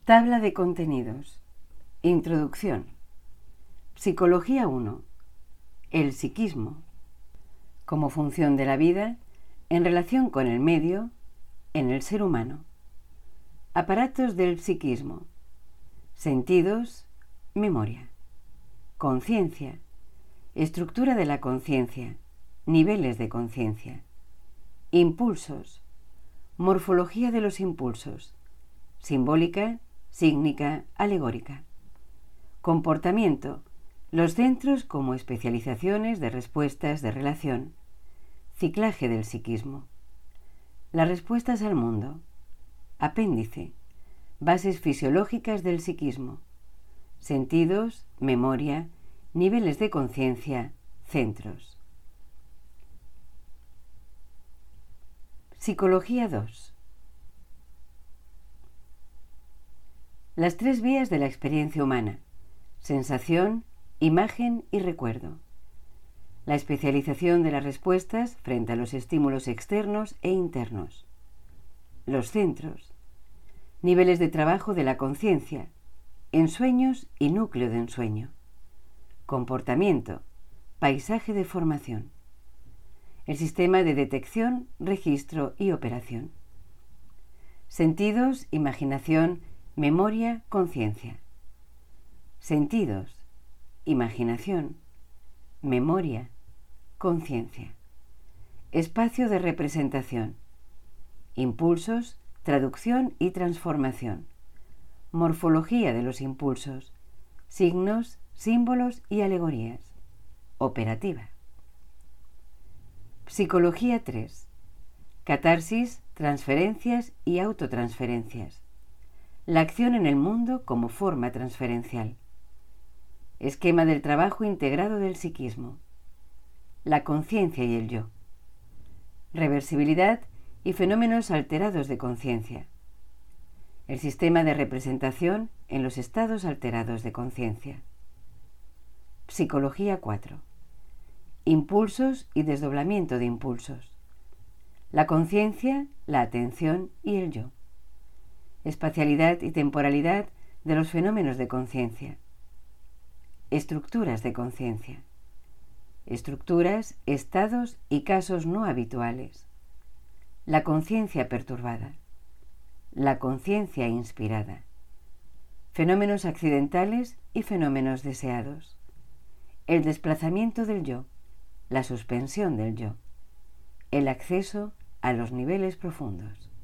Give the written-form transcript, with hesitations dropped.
Tabla de contenidos. Introducción. Psicología 1. El psiquismo. Como función de la vida, en relación con el medio, en el ser humano. Aparatos del psiquismo. Sentidos, memoria. Conciencia. Estructura de la conciencia. Niveles de conciencia. Impulsos. Morfología de los impulsos. Simbólica, sígnica, alegórica. Comportamiento. Los centros como especializaciones de respuestas de relación. Ciclaje del psiquismo. Las respuestas al mundo. Apéndice. Bases fisiológicas del psiquismo. Sentidos, memoria, niveles de conciencia, centros. Psicología 2. Las tres vías de la experiencia humana: sensación, imagen y recuerdo. La especialización de las respuestas frente a los estímulos externos e internos. Los centros. Niveles de trabajo de la conciencia, ensueños y núcleo de ensueño. Comportamiento, paisaje de formación. El sistema de detección, registro y operación. Sentidos, imaginación, memoria, conciencia. Sentidos, imaginación, memoria, conciencia. Espacio de representación. Impulsos, traducción y transformación. Morfología de los impulsos. Signos, símbolos y alegorías. Operativa. Psicología 3. Catarsis, transferencias y autotransferencias. La acción en el mundo como forma transferencial. Esquema del trabajo integrado del psiquismo. La conciencia y el yo. Reversibilidad y fenómenos alterados de conciencia. El sistema de representación en los estados alterados de conciencia. Psicología 4. Impulsos y desdoblamiento de impulsos. La conciencia, la atención y el yo. Espacialidad y temporalidad de los fenómenos de conciencia. Estructuras de conciencia. Estructuras, estados y casos no habituales. La conciencia perturbada. La conciencia inspirada. Fenómenos accidentales y fenómenos deseados. El desplazamiento del yo. La suspensión del yo. El acceso a los niveles profundos.